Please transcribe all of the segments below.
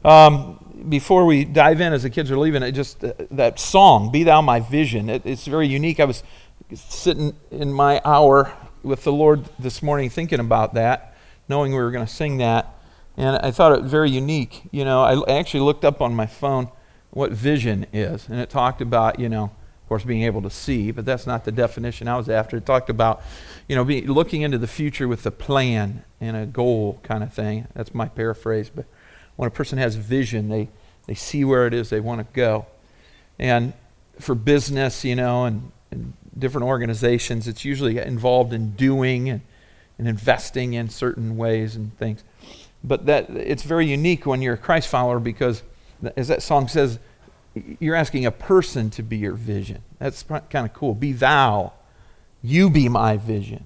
Before we dive in, as the kids are leaving, that song, Be Thou My Vision, it's very unique. I was sitting in my hour with the Lord this morning thinking about that, knowing we were going to sing that, and I thought it was very unique. I actually looked up on my phone what vision is, and it talked about, of course, being able to see, but that's not the definition I was after. It talked about, looking into the future with a plan and a goal kind of thing. That's my paraphrase, but when a person has vision, they see where it is they want to go. And for business, and different organizations, it's usually involved in doing and investing in certain ways and things. But that it's very unique when you're a Christ follower because, as that song says, you're asking a person to be your vision. That's kind of cool. Be thou, you be my vision.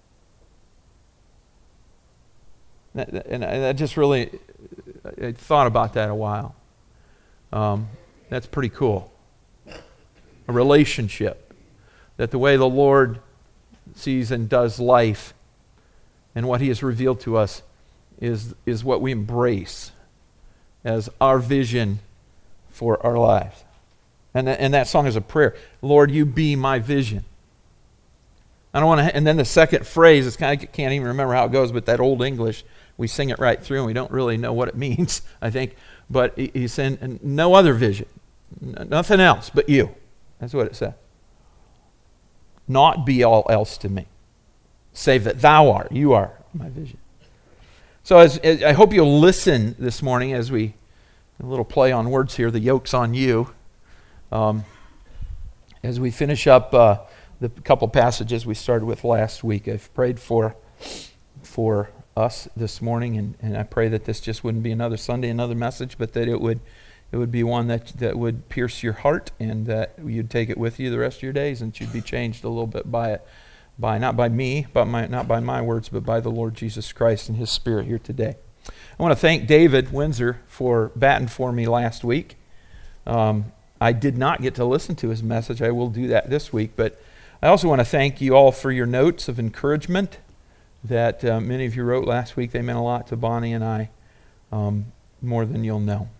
And I just really, I thought about that a while. That's pretty cool. A relationship. That the way the Lord sees and does life and what He has revealed to us is what we embrace as our vision for our lives. And that song is a prayer. Lord, you be my vision. I don't want to. And then the second phrase, I can't even remember how it goes, but that old English, we sing it right through, and we don't really know what it means, I think. But he's saying, no other vision, nothing else but you. That's what it says. Not be all else to me, save that thou art, you are my vision. So as I hope you'll listen this morning as a little play on words here, the yoke's on you. As we finish up the couple passages we started with last week, I've prayed for us this morning, and I pray that this just wouldn't be another Sunday, another message, but that it would be one that would pierce your heart, and that you'd take it with you the rest of your days, and you'd be changed a little bit by it, not by me, not by my words, but by the Lord Jesus Christ and His Spirit here today. I want to thank David Windsor for batting for me last week. I did not get to listen to his message. I will do that this week, but I also want to thank you all for your notes of encouragement that many of you wrote last week. They meant a lot to Bonnie and I, more than you'll know.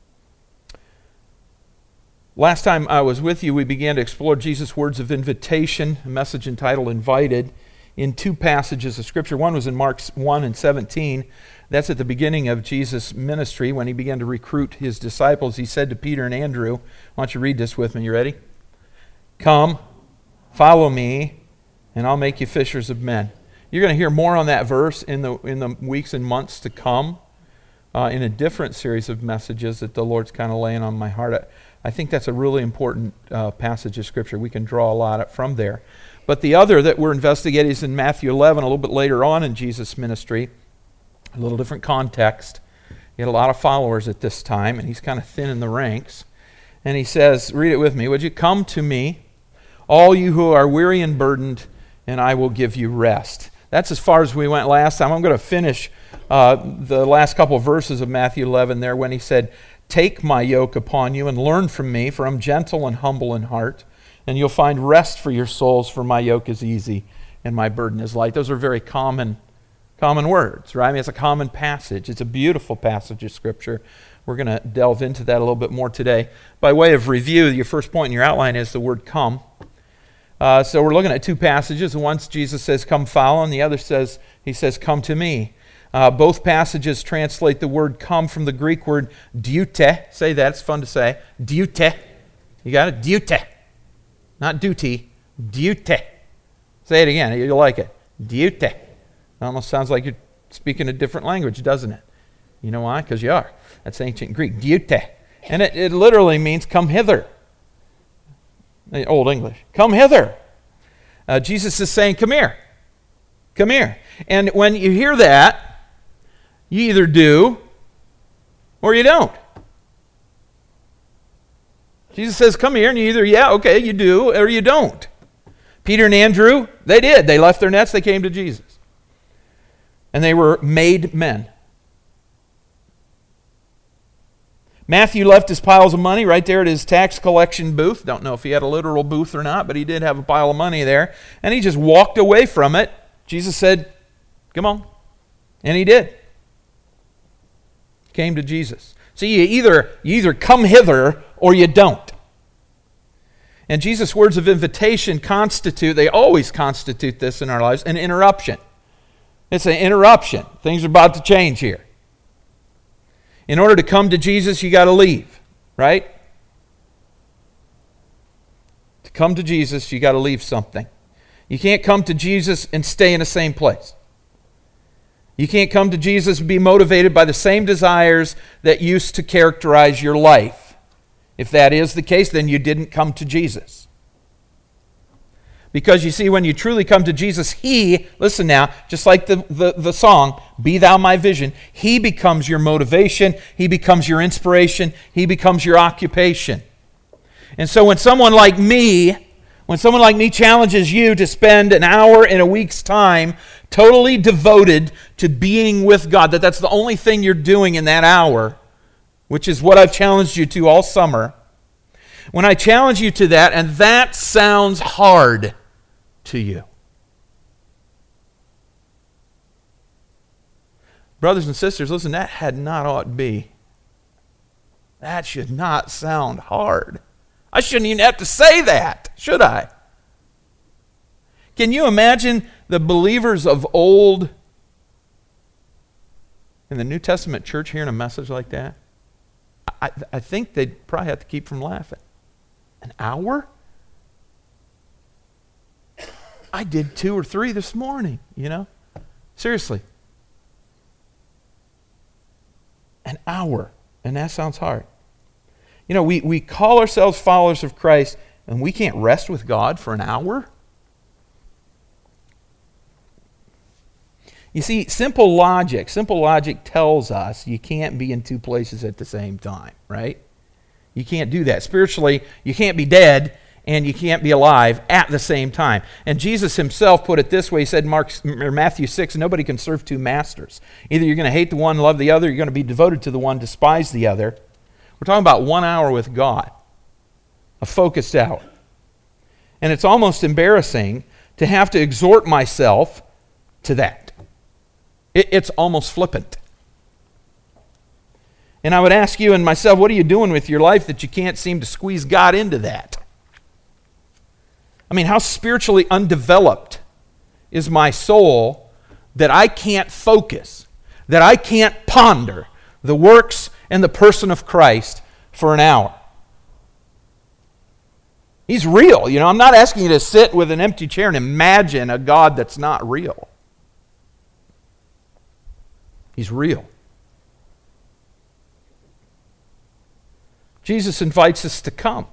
Last time I was with you, we began to explore Jesus' words of invitation, a message entitled Invited, in two passages of Scripture. One was in Mark 1 and 17. That's at the beginning of Jesus' ministry when He began to recruit His disciples. He said to Peter and Andrew, why don't you read this with me? You ready? Come, follow me, and I'll make you fishers of men. You're going to hear more on that verse in the weeks and months to come in a different series of messages that the Lord's kind of laying on my heart. I think that's a really important passage of Scripture. We can draw a lot from there. But the other that we're investigating is in Matthew 11, a little bit later on in Jesus' ministry, a little different context. He had a lot of followers at this time, and He's kind of thin in the ranks. And He says, read it with me, would you? Come to me, all you who are weary and burdened, and I will give you rest. That's as far as we went last time. I'm going to finish the last couple of verses of Matthew 11 there when He said, take my yoke upon you and learn from me, for I'm gentle and humble in heart, and you'll find rest for your souls, for my yoke is easy and my burden is light. Those are very common words, right? I mean, it's a common passage. It's a beautiful passage of Scripture. We're going to delve into that a little bit more today. By way of review, your first point in your outline is the word come. So we're looking at two passages. Once Jesus says, come follow, and the other says, He says, come to me. Both passages translate the word come from the Greek word diute. Say that, it's fun to say. Diute. You got it? Diute. Not duty, diute. Say it again, you'll like it. Diute. It almost sounds like you're speaking a different language, doesn't it? You know why? Because you are. That's ancient Greek, diute. And it literally means come hither. Old English. Come hither. Jesus is saying, come here. Come here. And when you hear that, you either do or you don't. Jesus says, come here, and you either, you do, or you don't. Peter and Andrew, they did. They left their nets, they came to Jesus. And they were made men. Matthew left his piles of money right there at his tax collection booth. Don't know if he had a literal booth or not, but he did have a pile of money there. And he just walked away from it. Jesus said, come on. And he did. came to Jesus. So you either come hither or you don't. And Jesus' words of invitation they always constitute this in our lives, an interruption. It's an interruption. Things are about to change here. In order to come to Jesus, you got to leave, right? To come to Jesus, you got to leave something. You can't come to Jesus and stay in the same place. You can't come to Jesus and be motivated by the same desires that used to characterize your life. If that is the case, then you didn't come to Jesus. Because you see, when you truly come to Jesus, He, listen now, just like the song, Be Thou My Vision, He becomes your motivation, He becomes your inspiration, He becomes your occupation. And so when someone like me challenges you to spend an hour in a week's time totally devoted to being with God, that's the only thing you're doing in that hour, which is what I've challenged you to all summer. When I challenge you to that, and that sounds hard to you. Brothers and sisters, listen, that had not ought to be. That should not sound hard. I shouldn't even have to say that, should I? Can you imagine the believers of old in the New Testament church hearing a message like that? I think they'd probably have to keep from laughing. An hour? I did 2 or 3 this morning, Seriously. An hour. And that sounds hard. We call ourselves followers of Christ, and we can't rest with God for an hour? You see, simple logic tells us you can't be in 2 places at the same time, right? You can't do that. Spiritually, you can't be dead and you can't be alive at the same time. And Jesus himself put it this way. He said in Matthew 6, nobody can serve 2 masters. Either you're going to hate the one, love the other, you're going to be devoted to the one, despise the other. We're talking about 1 hour with God, a focused hour. And it's almost embarrassing to have to exhort myself to that. It's almost flippant. And I would ask you and myself, what are you doing with your life that you can't seem to squeeze God into that? I mean, how spiritually undeveloped is my soul that I can't focus, that I can't ponder the works and the person of Christ for an hour? He's real. I'm not asking you to sit with an empty chair and imagine a God that's not real. He's real. Jesus invites us to come.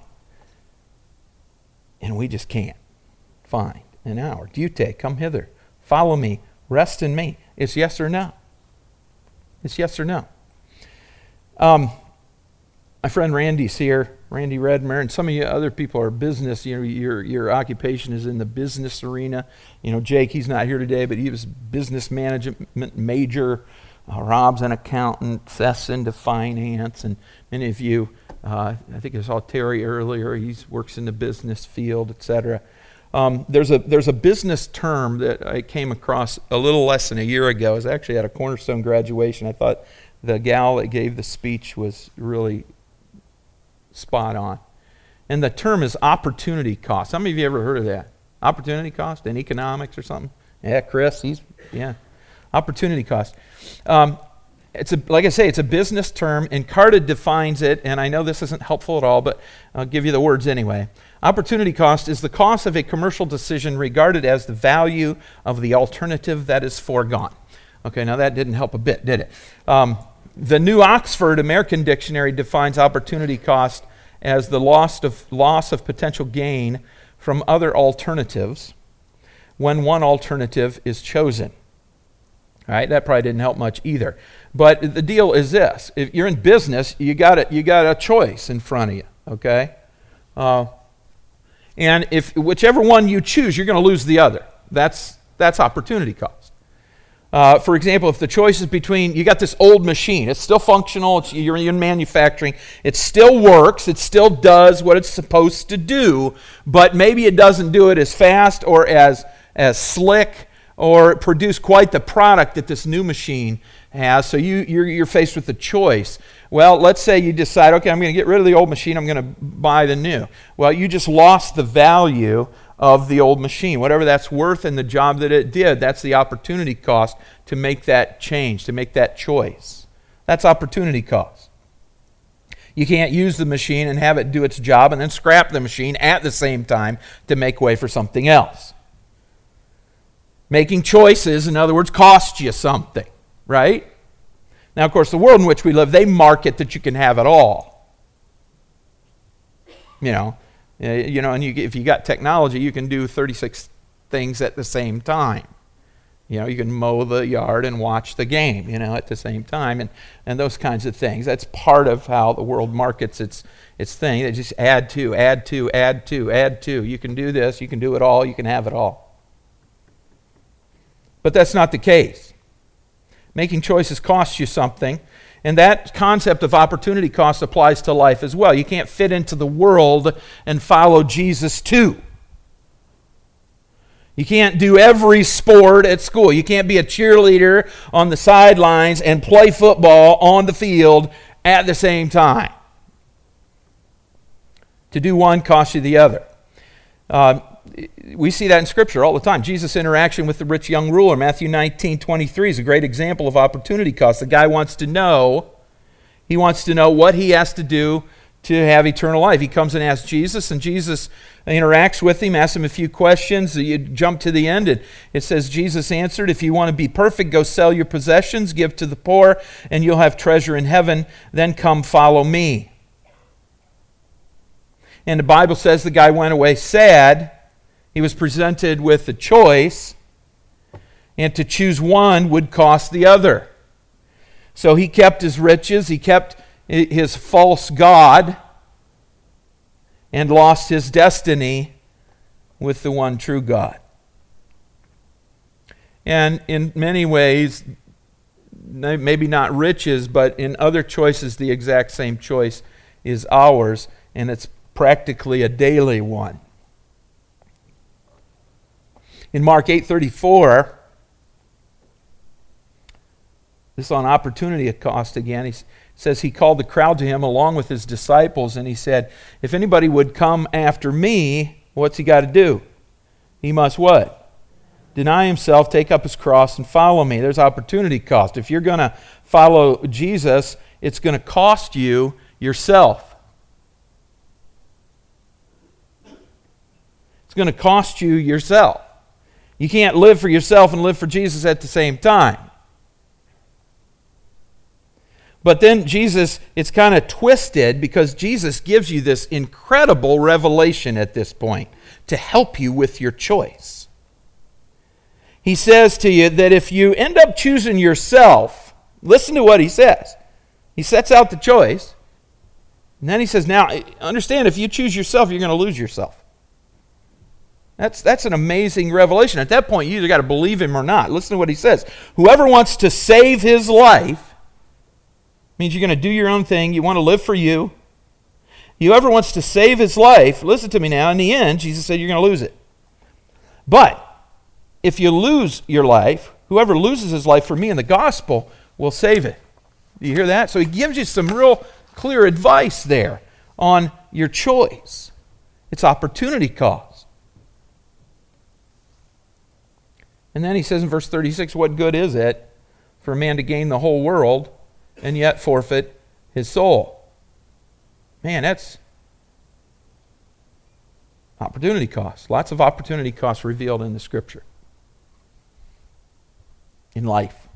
And we just can't find an hour. Dute, come hither. Follow me. Rest in me. It's yes or no. It's yes or no. My friend Randy's here. Randy Redmer, and some of you other people are business. Your occupation is in the business arena. Jake, he's not here today, but he was business management major. Rob's an accountant. Seth's into finance, and many of you, I think I saw Terry earlier. He works in the business field, etc. There's a business term that I came across a little less than a year ago. I was actually at a Cornerstone graduation. I thought the gal that gave the speech was really spot on. And the term is opportunity cost. How many of you ever heard of that? Opportunity cost in economics or something? Yeah, Chris, opportunity cost. Like I say, it's a business term, and Carta defines it, and I know this isn't helpful at all, but I'll give you the words anyway. Opportunity cost is the cost of a commercial decision regarded as the value of the alternative that is foregone. Okay, now that didn't help a bit, did it? The New Oxford American Dictionary defines opportunity cost as the loss of potential gain from other alternatives when one alternative is chosen. All right, that probably didn't help much either. But the deal is this: if you're in business, you got a choice in front of you. Okay, and if whichever one you choose, you're going to lose the other. That's opportunity cost. For example, if the choice is between, you got this old machine, it's still functional, you're in manufacturing, it still works, it still does what it's supposed to do, but maybe it doesn't do it as fast or as slick or produce quite the product that this new machine has. So you're faced with a choice. Well, let's say you decide, okay, I'm going to get rid of the old machine, I'm going to buy the new. Well, you just lost the value of the old machine. Whatever that's worth in the job that it did, that's the opportunity cost to make that change, to make that choice. That's opportunity cost. You can't use the machine and have it do its job and then scrap the machine at the same time to make way for something else. Making choices, in other words, costs you something, right? Now, of course, the world in which we live, they market that you can have it all. And if you got technology, you can do 36 things at the same time. You can mow the yard and watch the game, at the same time, and those kinds of things. That's part of how the world markets its thing. They just add to, add to, add to, add to. You can do this, you can do it all, you can have it all. But that's not the case. Making choices costs you something, and that concept of opportunity cost applies to life as well. You can't fit into the world and follow Jesus too. You can't do every sport at school. You can't be a cheerleader on the sidelines and play football on the field at the same time. To do one costs you the other. We see that in Scripture all the time. Jesus' interaction with the rich young ruler, Matthew 19:23, is a great example of opportunity cost. The guy wants to know what he has to do to have eternal life. He comes and asks Jesus, and Jesus interacts with him, asks him a few questions. You jump to the end, and it says, Jesus answered, if you want to be perfect, go sell your possessions, give to the poor, and you'll have treasure in heaven. Then come follow me. And the Bible says the guy went away sad. He was presented with a choice, and to choose one would cost the other. So he kept his riches, he kept his false god, and lost his destiny with the one true God. And in many ways, maybe not riches, but in other choices, the exact same choice is ours, and it's practically a daily one. In Mark 8:34, this is on opportunity cost again. He says he called the crowd to him along with his disciples, and he said, if anybody would come after me, what's he got to do? He must what? Deny himself, take up his cross, and follow me. There's opportunity cost. If you're going to follow Jesus, it's going to cost you yourself. It's going to cost you yourself. You can't live for yourself and live for Jesus at the same time. But then Jesus, it's kind of twisted because Jesus gives you this incredible revelation at this point to help you with your choice. He says to you that if you end up choosing yourself, listen to what he says. He sets out the choice, and then he says, now, understand, if you choose yourself, you're going to lose yourself. That's an amazing revelation. At that point, you either got to believe him or not. Listen to what he says. Whoever wants to save his life, means you're going to do your own thing. You want to live for you. Whoever wants to save his life, listen to me now, in the end, Jesus said you're going to lose it. But if you lose your life, whoever loses his life for me and the gospel will save it. Do you hear that? So he gives you some real clear advice there on your choice. It's opportunity cost. And then he says in verse 36, what good is it for a man to gain the whole world and yet forfeit his soul? Man, that's opportunity cost. Lots of opportunity costs revealed in the Scripture. In life.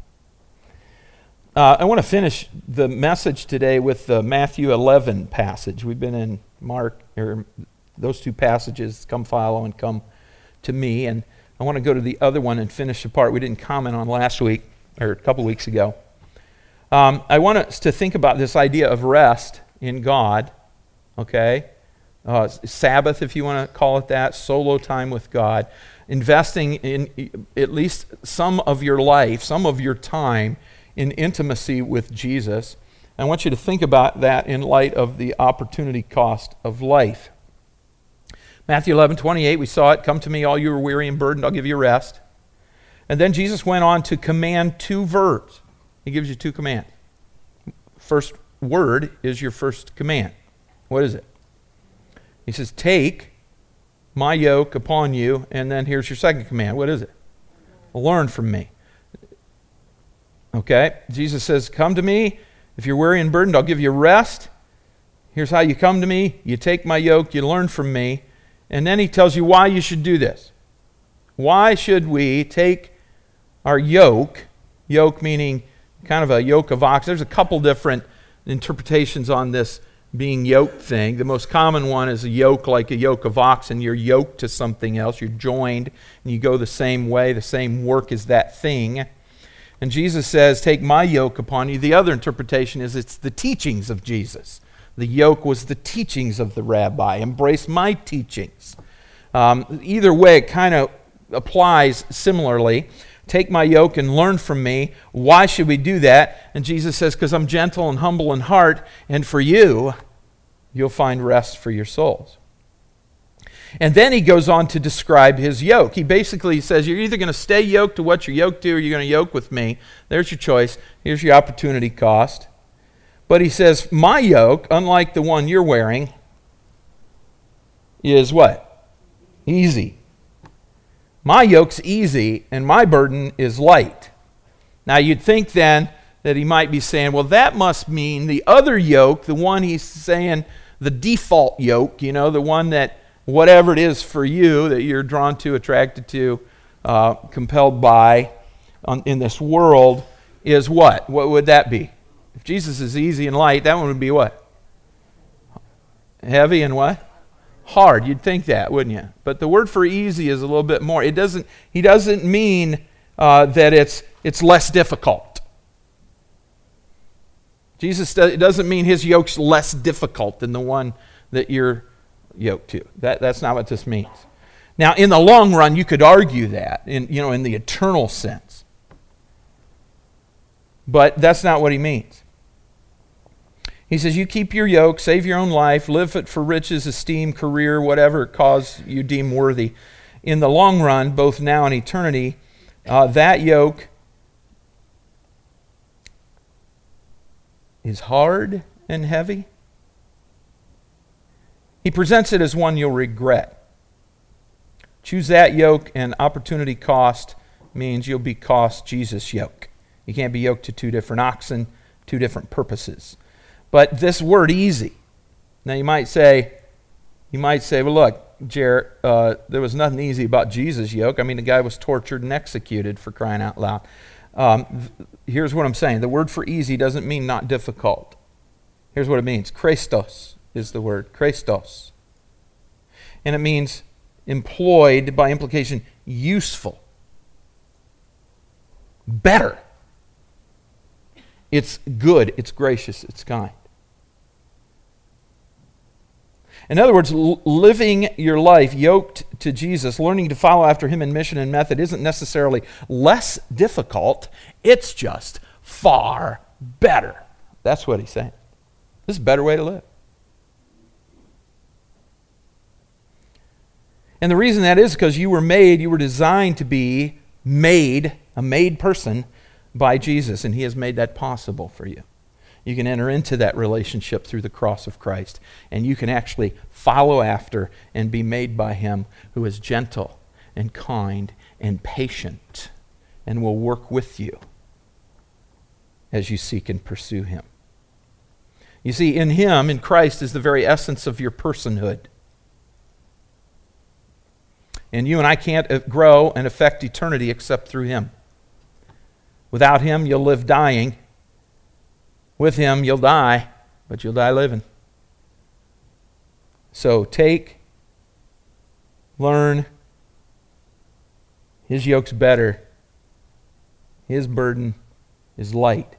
I want to finish the message today with the Matthew 11 passage. We've been in Mark, or those two passages, come follow and come to me. And I want to go to the other one and finish the part we didn't comment on last week, or a couple weeks ago. I want us to think about this idea of rest in God, okay? Sabbath, if you want to call it that, solo time with God, investing in at least some of your life, some of your time in intimacy with Jesus. I want you to think about that in light of the opportunity cost of life. Matthew 11:28, we saw it, come to me all you are weary and burdened, I'll give you rest. And then Jesus went on to command two verbs. He gives you 2 commands. First word is your first command. What is it? He says, take my yoke upon you, and then here's your second command. What is it? Learn from me. Okay? Jesus says, come to me. If you're weary and burdened, I'll give you rest. Here's how you come to me. You take my yoke, you learn from me. And then he tells you why you should do this. Why should we take our yoke meaning kind of a yoke of ox? There's a couple different interpretations on this being yoked thing. The most common one is a yoke like a yoke of oxen. You're yoked to something else. You're joined, and you go the same way. The same work as that thing. And Jesus says, take my yoke upon you. The other interpretation is it's the teachings of Jesus. The yoke was the teachings of the rabbi. Embrace my teachings. Either way, it kind of applies similarly. Take my yoke and learn from me. Why should we do that? And Jesus says, because I'm gentle and humble in heart, and for you, you'll find rest for your souls. And then he goes on to describe his yoke. He basically says, you're either going to stay yoked to what you're yoked to, or you're going to yoke with me. There's your choice. Here's your opportunity cost. But he says, my yoke, unlike the one you're wearing, is what? Easy. My yoke's easy, and my burden is light. Now, you'd think then that he might be saying, well, that must mean the other yoke, the one he's saying, the default yoke, the one that whatever it is for you that you're drawn to, attracted to, compelled by in this world is what? What would that be? If Jesus is easy and light, that one would be what? Heavy and what? Hard. You'd think that, wouldn't you? But the word for easy is a little bit more. He doesn't mean that it's less difficult. It doesn't mean his yoke's less difficult than the one that you're yoked to. That's not what this means. Now, in the long run, you could argue that in the eternal sense. But that's not what he means. He says, you keep your yoke, save your own life, live it for riches, esteem, career, whatever cause you deem worthy. In the long run, both now and eternity, that yoke is hard and heavy. He presents it as one you'll regret. Choose that yoke, and opportunity cost means you'll be cost Jesus' yoke. You can't be yoked to 2 different oxen, 2 different purposes. But this word easy. Now you might say, well, look, Jared, there was nothing easy about Jesus' yoke. I mean, the guy was tortured and executed, for crying out loud. Here's what I'm saying. The word for easy doesn't mean not difficult. Here's what it means. Christos is the word. Christos. And it means employed, by implication, useful. Better. It's good. It's gracious. It's kind. In other words, living your life yoked to Jesus, learning to follow after him in mission and method isn't necessarily less difficult. It's just far better. That's what he's saying. This is a better way to live. And the reason that is because you were designed to be made, a made person by Jesus, and he has made that possible for you. You can enter into that relationship through the cross of Christ, and you can actually follow after and be made by him who is gentle and kind and patient and will work with you as you seek and pursue him. You see, in him, in Christ, is the very essence of your personhood. And you and I can't grow and affect eternity except through him. Without him, you'll live dying. With him, you'll die, but you'll die living. So take, learn. His yoke's better. His burden is light.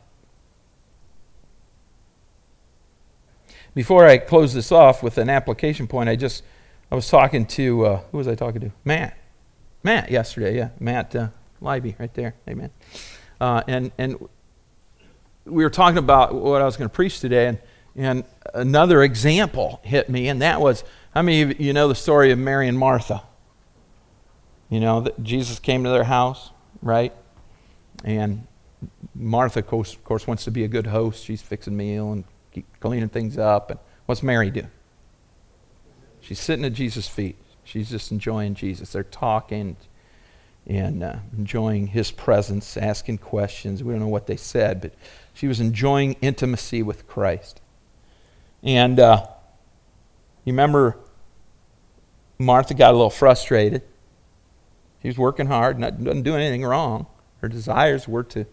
Before I close this off with an application point, I was talking to, who was I talking to? Matt. Matt yesterday, yeah. Matt Leiby, right there. Amen. And we were talking about what I was going to preach today, and another example hit me, and that was, how many of you know the story of Mary and Martha? You know, that Jesus came to their house, right? And Martha, of course, wants to be a good host. She's fixing meal and cleaning things up. And what's Mary do? She's sitting at Jesus' feet. She's just enjoying Jesus. They're talking and enjoying his presence, asking questions. We don't know what they said, but she was enjoying intimacy with Christ. And you remember Martha got a little frustrated. She was working hard, doesn't do anything wrong. Her desires were to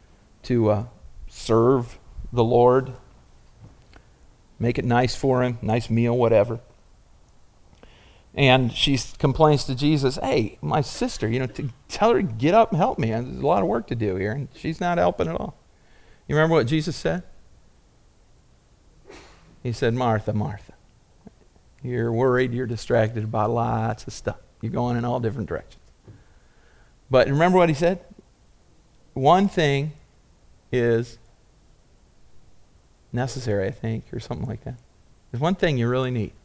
serve the Lord, make it nice for him, nice meal, whatever. And she complains to Jesus, hey, my sister, tell her to get up and help me. There's a lot of work to do here, and she's not helping at all. You remember what Jesus said? He said, Martha, Martha, you're worried, you're distracted about lots of stuff. You're going in all different directions. But remember what he said? One thing is necessary, I think, or something like that. There's one thing you really need.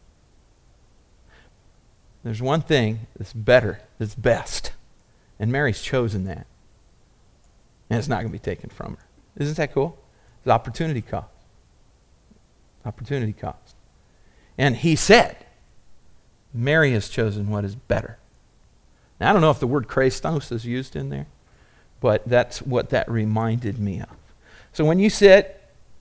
There's one thing that's better, that's best. And Mary's chosen that. And it's not going to be taken from her. Isn't that cool? It's opportunity cost. Opportunity cost. And he said, Mary has chosen what is better. Now, I don't know if the word Christos is used in there, but that's what that reminded me of. So when you sit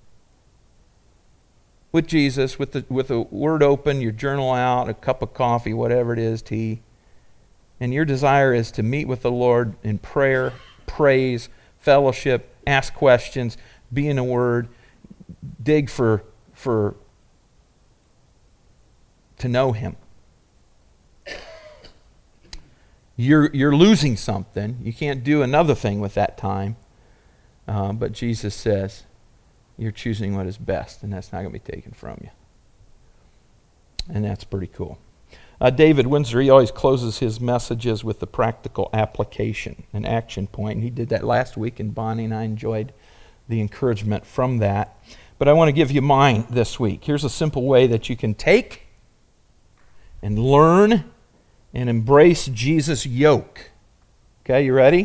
with Jesus, with the word open, your journal out, a cup of coffee, whatever it is, tea, and your desire is to meet with the Lord in prayer, praise, fellowship, ask questions, be in the Word, dig for to know Him. You're losing something. You can't do another thing with that time. But Jesus says, you're choosing what is best, and that's not going to be taken from you. And that's pretty cool. David Windsor, he always closes his messages with the practical application, an action point. And he did that last week, and Bonnie and I enjoyed the encouragement from that. But I want to give you mine this week. Here's a simple way that you can take and learn and embrace Jesus' yoke. Okay, you ready?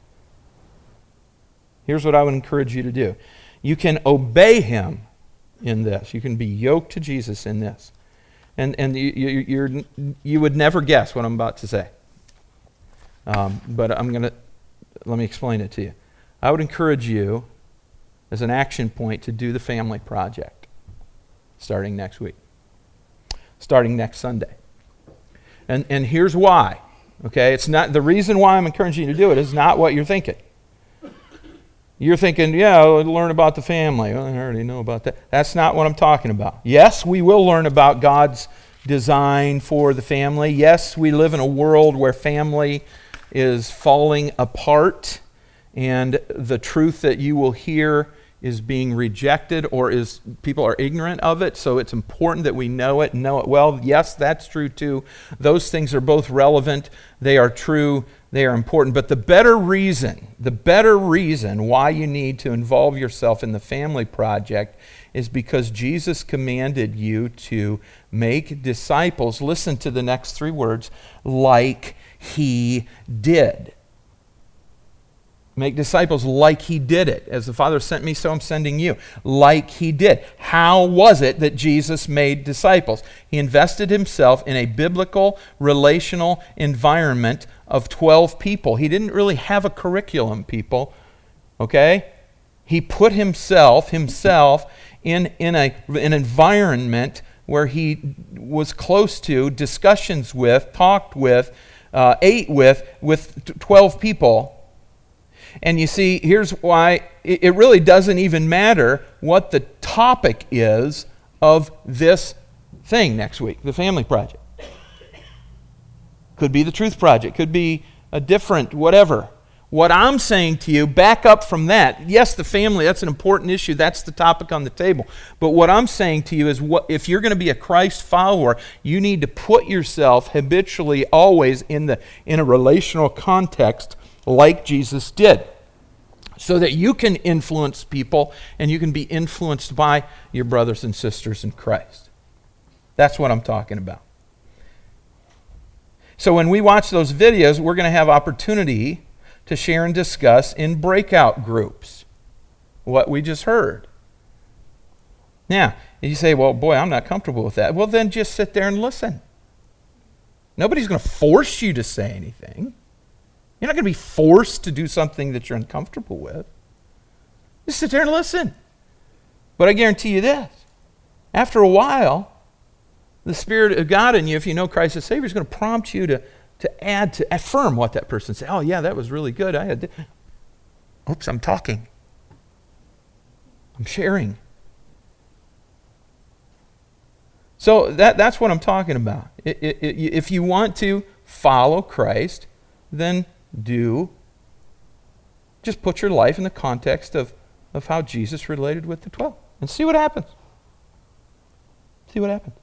Here's what I would encourage you to do. You can obey Him in this. You can be yoked to Jesus in this. And you would never guess what I'm about to say. But let me explain it to you. I would encourage you, as an action point, to do the family project starting next week, starting next Sunday. And here's why. Okay, it's not the reason why I'm encouraging you to do it is not what you're thinking. You're thinking, I'll learn about the family. Well, I already know about that. That's not what I'm talking about. Yes, we will learn about God's design for the family. Yes, we live in a world where family is falling apart, and the truth that you will hear is being rejected, or people are ignorant of it, so it's important that we know it and know it well. Yes, that's true too. Those things are both relevant. They are true. They are important. But the better reason why you need to involve yourself in the family project is because Jesus commanded you to make disciples. Listen to the next three words, like He did. Make disciples like He did it. As the Father sent me, so I'm sending you. Like He did. How was it that Jesus made disciples? He invested Himself in a biblical, relational environment of 12 people. He didn't really have a curriculum, people. Okay? He put Himself in an environment where He was close to, discussions with, talked with, ate with 12 people. And you see, here's why it really doesn't even matter what the topic is of this thing next week, the family project. Could be the truth project, could be a different whatever. What I'm saying to you, back up from that. Yes, the family, that's an important issue. That's the topic on the table. But what I'm saying to you is, if you're going to be a Christ follower, you need to put yourself habitually always in a relational context like Jesus did, so that you can influence people and you can be influenced by your brothers and sisters in Christ. That's what I'm talking about. So when we watch those videos, we're going to have opportunity to share and discuss in breakout groups. what we just heard. Now, you say, well, boy, I'm not comfortable with that. Well, then just sit there and listen. Nobody's going to force you to say anything. You're not going to be forced to do something that you're uncomfortable with. Just sit there and listen. But I guarantee you this. After a while, the Spirit of God in you, if you know Christ as Savior, is going to prompt you to affirm what that person said. Oh, yeah, that was really good. Oops, I'm talking. I'm sharing. So that's what I'm talking about. If you want to follow Christ, then just put your life in the context of how Jesus related with the 12 and see what happens. See what happens.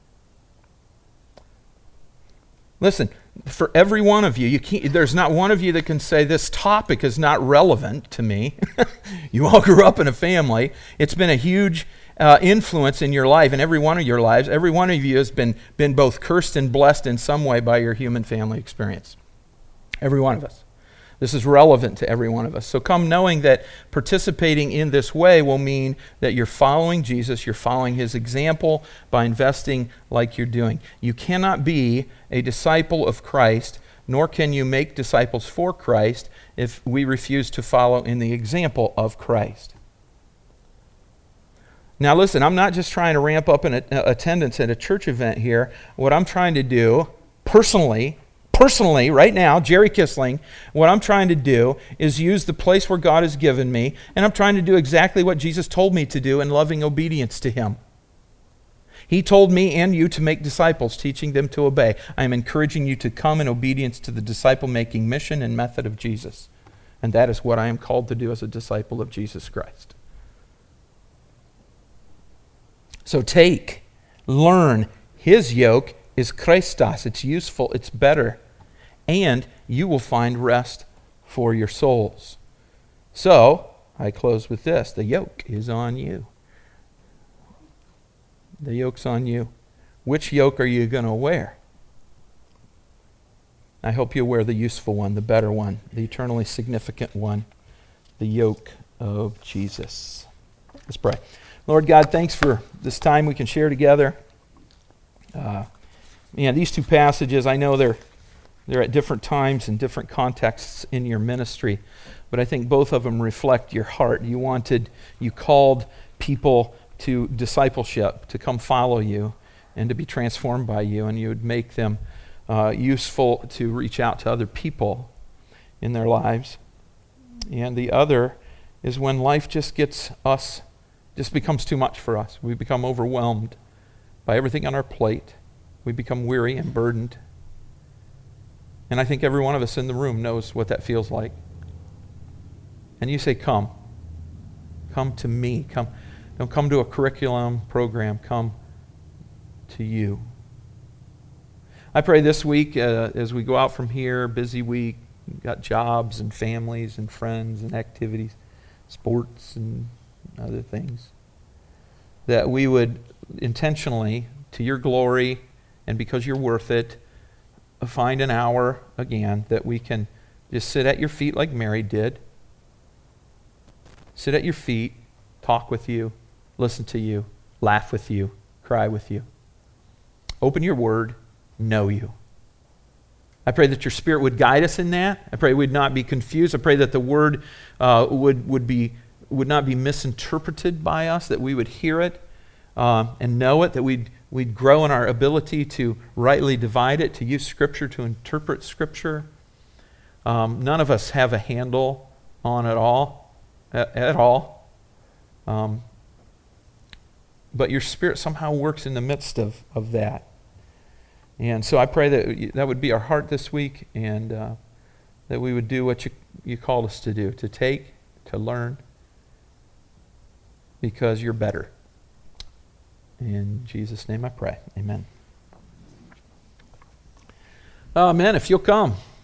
Listen, for every one of you, there's not one of you that can say this topic is not relevant to me. You all grew up in a family. It's been a huge influence in your life, in every one of your lives. Every one of you has been both cursed and blessed in some way by your human family experience. Every one of us. This is relevant to every one of us. So come knowing that participating in this way will mean that you're following Jesus, you're following his example by investing like you're doing. You cannot be a disciple of Christ, nor can you make disciples for Christ if we refuse to follow in the example of Christ. Now listen, I'm not just trying to ramp up an attendance at a church event here. What I'm trying to do, personally, right now, Jerry Kissling, what I'm trying to do is use the place where God has given me, and I'm trying to do exactly what Jesus told me to do in loving obedience to him. He told me and you to make disciples, teaching them to obey. I am encouraging you to come in obedience to the disciple-making mission and method of Jesus. And that is what I am called to do as a disciple of Jesus Christ. So learn. His yoke is Christos. It's useful, it's better. And you will find rest for your souls. So, I close with this. The yoke is on you. The yoke's on you. Which yoke are you going to wear? I hope you wear the useful one, the better one, the eternally significant one, the yoke of Jesus. Let's pray. Lord God, thanks for this time we can share together. These two passages, I know they're at different times and different contexts in your ministry, but I think both of them reflect your heart. You called people to discipleship, to come follow you and to be transformed by you, and you would make them useful to reach out to other people in their lives. And the other is when life just becomes too much for us. We become overwhelmed by everything on our plate. We become weary and burdened. And I think every one of us in the room knows what that feels like. And you say, come. Come to me. Come. Don't come to a curriculum program. Come to you. I pray this week as we go out from here, busy week, we've got jobs and families and friends and activities, sports and other things, that we would intentionally, to your glory and because you're worth it, find an hour again that we can just sit at your feet like Mary did. Sit at your feet, talk with you, listen to you, laugh with you, cry with you. Open your word, know you. I pray that your Spirit would guide us in that. I pray we'd not be confused. I pray that the word would not be misinterpreted by us, that we would hear it and know it, that we'd grow in our ability to rightly divide it, to use Scripture, to interpret Scripture. None of us have a handle on it all, at all. But your Spirit somehow works in the midst of that. And so I pray that would be our heart this week, and that we would do what you called us to do, to take, to learn, because you're better. In Jesus' name I pray. Amen. Amen. If you'll come.